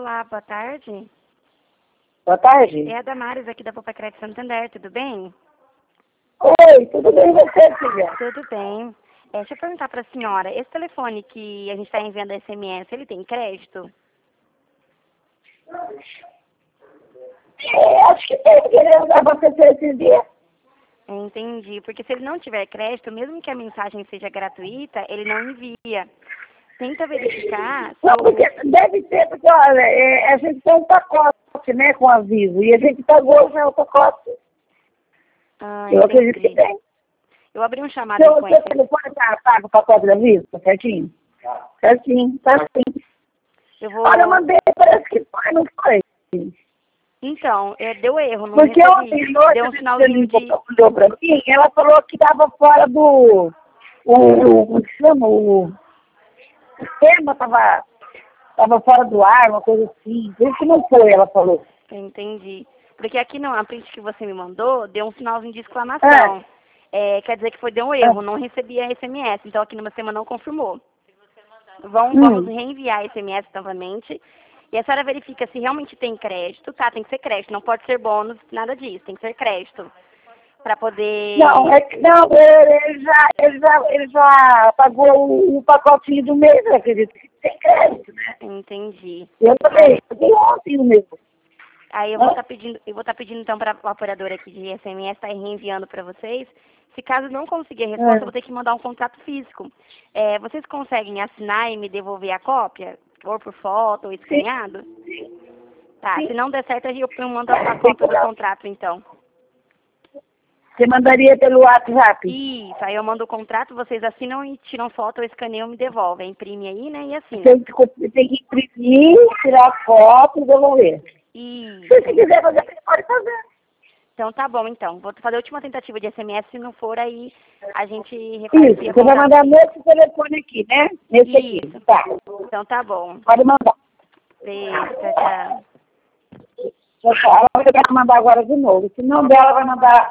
Olá, boa tarde. Boa tarde. É a Damares aqui da Poupa Crédito Santander, tudo bem? Oi, tudo bem e você, filha? Tudo bem. Deixa eu perguntar para a senhora, esse telefone que a gente está enviando SMS, ele tem crédito? Acho que tem, porque ele andava você esses dias. Entendi, porque se ele não tiver crédito, mesmo que a mensagem seja gratuita, ele não envia. Tenta verificar se Não, porque deve ter, porque olha, a gente tem um pacote, né, com aviso, e a gente pagou já o pacote. Eu acredito que entendi. tem. Eu abri um chamado Seu com esse. telefone tá pago o pacote de aviso, tá certinho? Certinho, tá sim. Eu vou. Olha, eu mandei, parece que foi, não foi? Então, deu erro, não Porque recebi. ontem, noite, Deu um sinalzinho de. mandou pra mim, ela falou que tava fora do... como que chama? O sistema tava fora do ar, uma coisa assim. Por isso que não foi, ela falou. Entendi. Porque aqui não, a print que você me mandou, deu um sinalzinho de exclamação. Quer dizer que deu um erro, não recebi a SMS. Então aqui no meu sistema não confirmou. Vamos reenviar a SMS novamente. E a senhora verifica se realmente tem crédito, tá? Tem que ser crédito, não pode ser bônus, nada disso, tem que ser crédito. Pra poder. Não, não, ele já pagou o pacotinho do mês, eu acredito que tem crédito, né? Entendi. Eu também, paguei ontem o mesmo. Aí eu vou estar pedindo então para o operador aqui de SMS estar reenviando para vocês. Se caso não conseguir a resposta, eu vou ter que mandar um contrato físico. Vocês conseguem assinar e me devolver a cópia? Ou por foto, ou escaneado? Tá, se não der certo, eu mando a cópia do contrato, então. Você mandaria pelo WhatsApp? Isso, aí eu mando o contrato, vocês assinam e tiram foto, eu escaneio e me devolvem. Imprime aí, né, e assina. Tem que imprimir, tirar foto e devolver. Isso. Se você quiser fazer, você pode fazer. Então tá bom, então. Vou fazer a última tentativa de SMS, se não for, aí a gente refaz. Isso, você vai mandar nesse telefone aqui, né? Nesse aqui. Tá. Então tá bom. Pode mandar. Beijo, tchau, tchau. Ela vai mandar agora de novo. Se não der, ela vai mandar